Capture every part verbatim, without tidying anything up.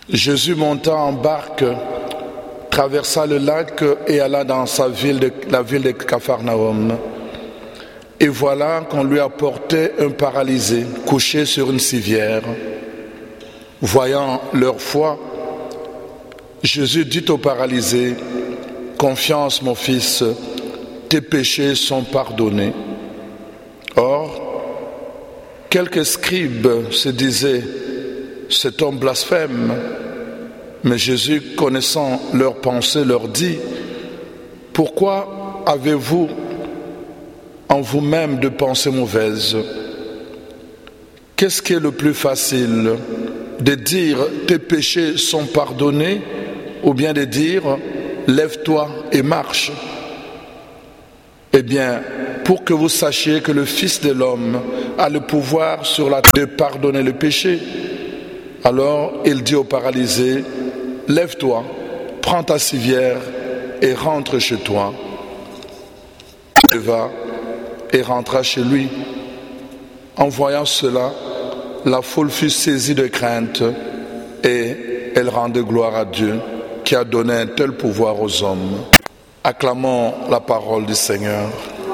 Jésus monta en barque, traversa le lac et alla dans sa ville de, la ville de Capharnaüm. Et voilà qu'on lui apportait un paralysé couché sur une civière. Voyant leur foi, Jésus dit au paralysé: « Confiance, mon fils, tes péchés sont pardonnés. » Or, quelques scribes se disaient: « Cet homme blasphème. » Mais Jésus, connaissant leurs pensées, leur dit: « Pourquoi avez-vous en vous-même de pensées mauvaises? Qu'est-ce qui est le plus facile, de dire tes péchés sont pardonnés, ou bien de dire lève-toi et marche? Eh bien, pour que vous sachiez que le Fils de l'homme a le pouvoir sur la terre de pardonner le péché. » Alors il dit au paralysé: « Lève-toi, prends ta civière et rentre chez toi. » Il leva et rentra chez lui. En voyant cela, la foule fut saisie de crainte et elle rendait gloire à Dieu qui a donné un tel pouvoir aux hommes. Acclamons la parole du Seigneur.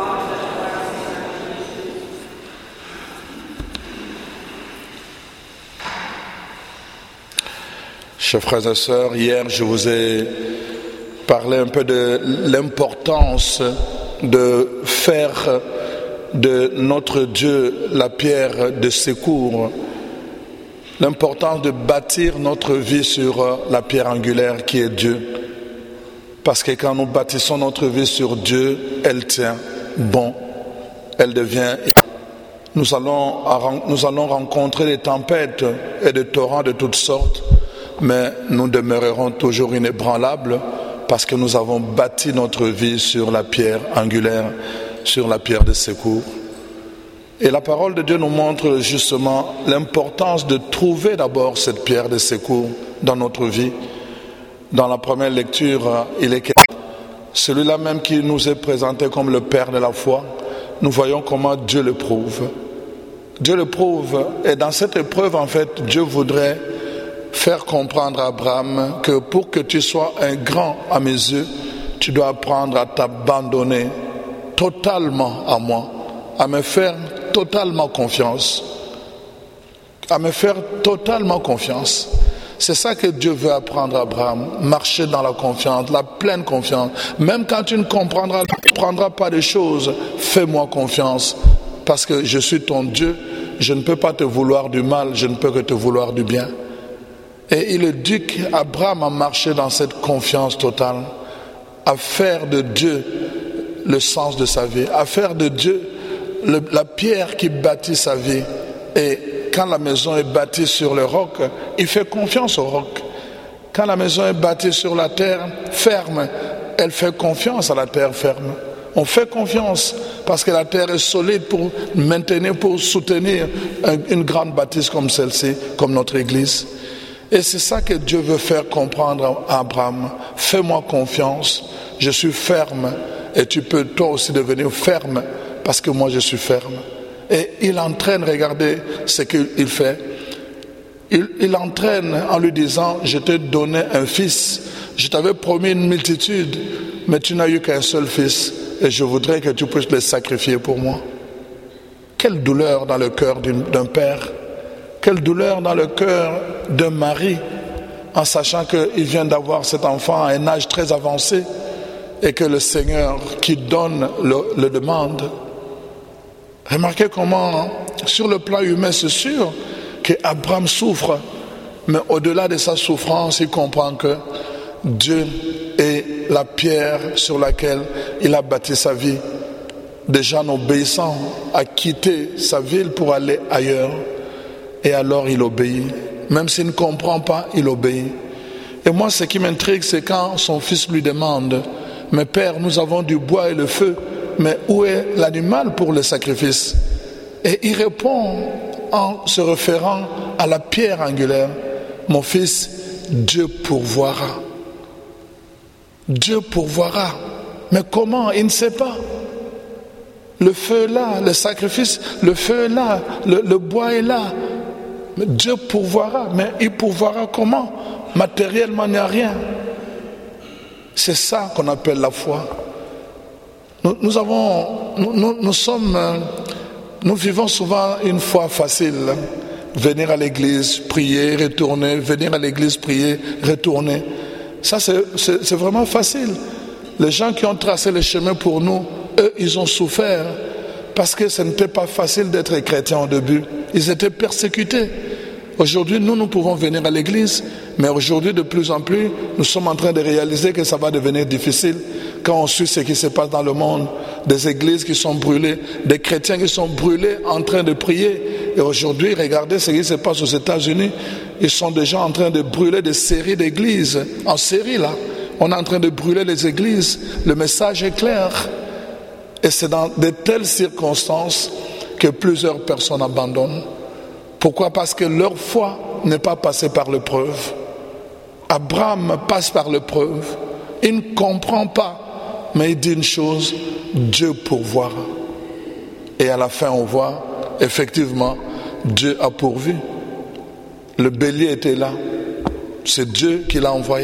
Chers frères et sœurs, hier je vous ai parlé un peu de l'importance de faire de notre Dieu la pierre de secours, l'importance de bâtir notre vie sur la pierre angulaire qui est Dieu. Parce que quand nous bâtissons notre vie sur Dieu, elle tient bon, elle devient... Nous allons, nous allons rencontrer des tempêtes et des torrents de toutes sortes, mais nous demeurerons toujours inébranlables parce que nous avons bâti notre vie sur la pierre angulaire, sur la pierre de secours. Et la parole de Dieu nous montre justement l'importance de trouver d'abord cette pierre de secours dans notre vie. Dans la première lecture, il est celui-là même qui nous est présenté comme le Père de la foi. Nous voyons comment Dieu le prouve. Dieu le prouve, et dans cette épreuve, en fait, Dieu voudrait faire comprendre à Abraham que pour que tu sois un grand à mes yeux, tu dois apprendre à t'abandonner totalement à moi, à me faire totalement confiance, à me faire totalement confiance. C'est ça que Dieu veut apprendre à Abraham, marcher dans la confiance, la pleine confiance. Même quand tu ne comprendras, comprendras pas des choses, fais-moi confiance, parce que je suis ton Dieu, je ne peux pas te vouloir du mal, je ne peux que te vouloir du bien. Et il éduque Abraham à marcher dans cette confiance totale, à faire de Dieu le sens de sa vie, à faire de Dieu le, la pierre qui bâtit sa vie. Et quand la maison est bâtie sur le roc, il fait confiance au roc. Quand la maison est bâtie sur la terre ferme, elle fait confiance à la terre ferme. On fait confiance parce que la terre est solide pour maintenir, pour soutenir une grande bâtisse comme celle-ci, comme notre Église. Et c'est ça que Dieu veut faire comprendre à Abraham. Fais-moi confiance, je suis ferme et tu peux toi aussi devenir ferme parce que moi je suis ferme. Et il entraîne, regardez ce qu'il fait. Il, il entraîne en lui disant: je t'ai donné un fils, je t'avais promis une multitude, mais tu n'as eu qu'un seul fils et je voudrais que tu puisses le sacrifier pour moi. Quelle douleur dans le cœur d'un père. Quelle douleur dans le cœur d'un mari, en sachant qu'il vient d'avoir cet enfant à un âge très avancé et que le Seigneur qui donne le, le demande. Remarquez comment, sur le plan humain, c'est sûr qu'Abraham souffre, mais au-delà de sa souffrance, il comprend que Dieu est la pierre sur laquelle il a bâti sa vie. Déjà en obéissant, a quitté sa ville pour aller ailleurs. Et alors il obéit. Même s'il ne comprend pas, il obéit. Et moi, ce qui m'intrigue, c'est quand son fils lui demande: mais père, nous avons du bois et le feu, mais où est l'animal pour le sacrifice? Et il répond en se référant à la pierre angulaire: mon fils, Dieu pourvoira. Dieu pourvoira. Mais comment? Il ne sait pas. Le feu est là, le sacrifice, le feu est là, le, le bois est là. Mais Dieu pourvoira, mais il pourvoira comment? matériellement, il n'y a rien. C'est ça qu'on appelle la foi. Nous, nous avons, nous, nous, nous sommes, nous vivons souvent une foi facile. Venir à l'église, prier, retourner, venir à l'église, prier, retourner. Ça, c'est, c'est, c'est vraiment facile. Les gens qui ont tracé le chemin pour nous, eux, ils ont souffert parce que ce n'était pas facile d'être chrétien au début. Ils étaient persécutés. Aujourd'hui, nous, nous pouvons venir à l'église, mais aujourd'hui, de plus en plus, nous sommes en train de réaliser que ça va devenir difficile quand on suit ce qui se passe dans le monde, des églises qui sont brûlées, des chrétiens qui sont brûlés en train de prier. Et aujourd'hui, regardez ce qui se passe aux États-Unis. Ils sont déjà en train de brûler des séries d'églises. En série, là, on est en train de brûler les églises. Le message est clair. Et c'est dans de telles circonstances que plusieurs personnes abandonnent. Pourquoi? Parce que leur foi n'est pas passée par l'épreuve. Abraham passe par l'épreuve. Il ne comprend pas, mais il dit une chose, Dieu pourvoira. Et à la fin, on voit, effectivement, Dieu a pourvu. Le bélier était là. C'est Dieu qui l'a envoyé.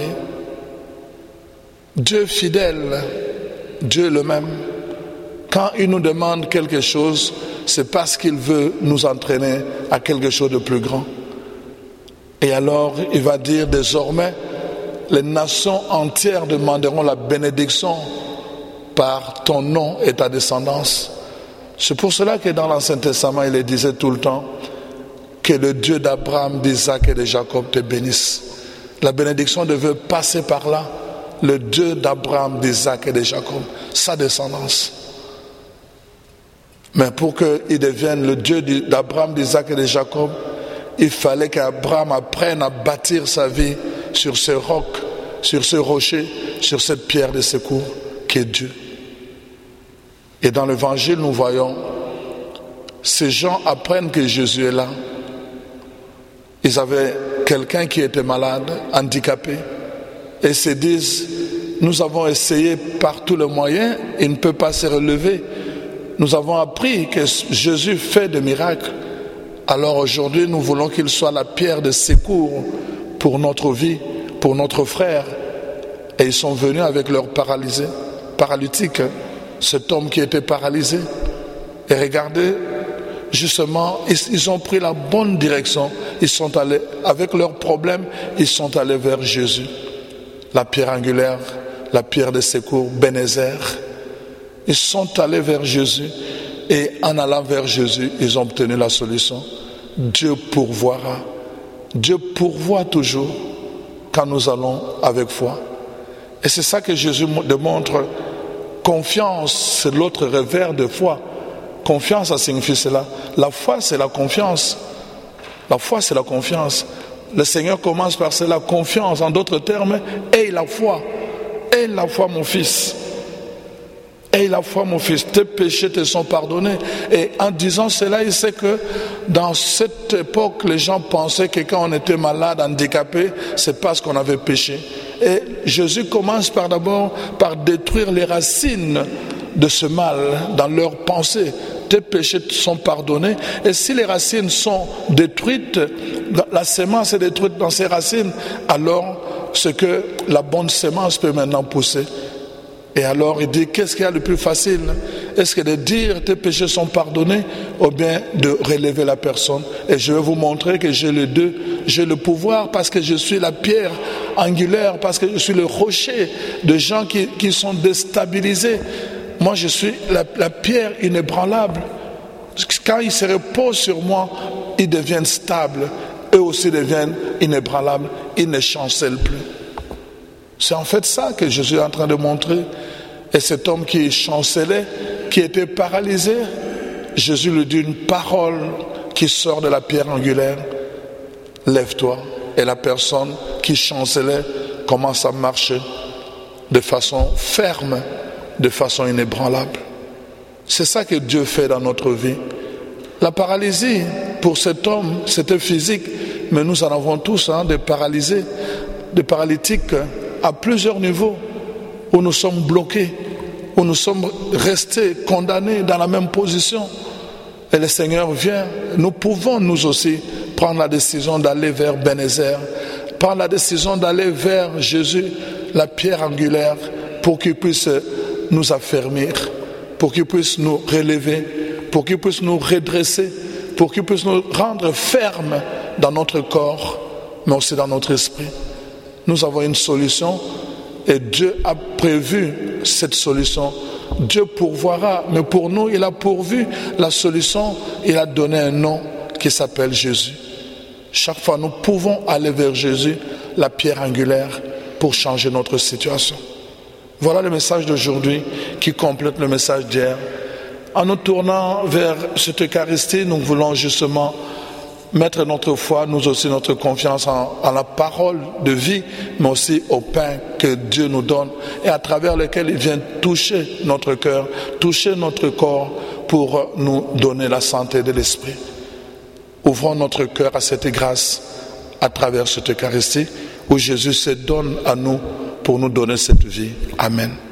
Dieu fidèle, Dieu le même. Quand il nous demande quelque chose, c'est parce qu'il veut nous entraîner à quelque chose de plus grand. Et alors, il va dire désormais, les nations entières demanderont la bénédiction par ton nom et ta descendance. C'est pour cela que dans l'Ancien Testament, il disait tout le temps que le Dieu d'Abraham, d'Isaac et de Jacob te bénisse. La bénédiction devait passer par là. Le Dieu d'Abraham, d'Isaac et de Jacob, sa descendance. Mais pour qu'il devienne le Dieu d'Abraham, d'Isaac et de Jacob, il fallait qu'Abraham apprenne à bâtir sa vie sur ce roc, sur ce rocher, sur cette pierre de secours qui est Dieu. Et dans l'évangile, nous voyons, ces gens apprennent que Jésus est là. Ils avaient quelqu'un qui était malade, handicapé, et se disent, nous avons essayé par tous les moyens, il ne peut pas se relever. Nous avons appris que Jésus fait des miracles. Alors aujourd'hui, nous voulons qu'il soit la pierre de secours pour notre vie, pour notre frère. Et ils sont venus avec leur paralysé, paralytique, cet homme qui était paralysé. Et regardez, justement, ils, ils ont pris la bonne direction. Ils sont allés, avec leurs problèmes, ils sont allés vers Jésus. La pierre angulaire, la pierre de secours, Bénézer. Ils sont allés vers Jésus et en allant vers Jésus, ils ont obtenu la solution. Dieu pourvoira. Dieu pourvoit toujours quand nous allons avec foi. Et c'est ça que Jésus démontre. Confiance, c'est l'autre revers de foi. Confiance, ça signifie cela. La foi, c'est la confiance. La foi, c'est la confiance. Le Seigneur commence par c'est la confiance. En d'autres termes, aie la foi. Aie la foi, mon fils. Aie la foi, mon fils, tes péchés te sont pardonnés. Et en disant cela, il sait que dans cette époque, les gens pensaient que quand on était malade, handicapé, c'est parce qu'on avait péché. Et Jésus commence par d'abord par détruire les racines de ce mal dans leurs pensées. Tes péchés sont pardonnés. Et si les racines sont détruites, la semence est détruite dans ses racines, alors c'est que la bonne semence peut maintenant pousser. Et alors il dit, qu'est-ce qu'il y a de plus facile? Est-ce que de dire tes péchés sont pardonnés ou bien de relever la personne? Et je vais vous montrer que j'ai les deux. J'ai le pouvoir parce que je suis la pierre angulaire, parce que je suis le rocher de gens qui, qui sont déstabilisés. Moi je suis la, la pierre inébranlable. Quand ils se reposent sur moi, ils deviennent stables. Eux aussi deviennent inébranlables. Ils ne chancellent plus. C'est en fait ça que Jésus est en train de montrer. Et cet homme qui chancelait, qui était paralysé, Jésus lui dit une parole qui sort de la pierre angulaire. Lève-toi. Et la personne qui chancelait commence à marcher de façon ferme, de façon inébranlable. C'est ça que Dieu fait dans notre vie. La paralysie, pour cet homme, c'était physique. Mais nous en avons tous, hein, des paralysés, des paralytiques, à plusieurs niveaux, où nous sommes bloqués, où nous sommes restés condamnés dans la même position. Et le Seigneur vient, nous pouvons nous aussi prendre la décision d'aller vers Bénézer. prendre la décision d'aller vers Jésus, la pierre angulaire, pour qu'il puisse nous affermir, pour qu'il puisse nous relever, pour qu'il puisse nous redresser, pour qu'il puisse nous rendre fermes dans notre corps, mais aussi dans notre esprit. Nous avons une solution et Dieu a prévu cette solution. Dieu pourvoira, mais pour nous, il a pourvu la solution, il a donné un nom qui s'appelle Jésus. Chaque fois, nous pouvons aller vers Jésus, la pierre angulaire, pour changer notre situation. Voilà le message d'aujourd'hui qui complète le message d'hier. En nous tournant vers cette Eucharistie, nous voulons justement mettre notre foi, nous aussi notre confiance en, en la parole de vie, mais aussi au pain que Dieu nous donne et à travers lequel il vient toucher notre cœur, toucher notre corps pour nous donner la santé de l'esprit. Ouvrons notre cœur à cette grâce à travers cette Eucharistie où Jésus se donne à nous pour nous donner cette vie. Amen.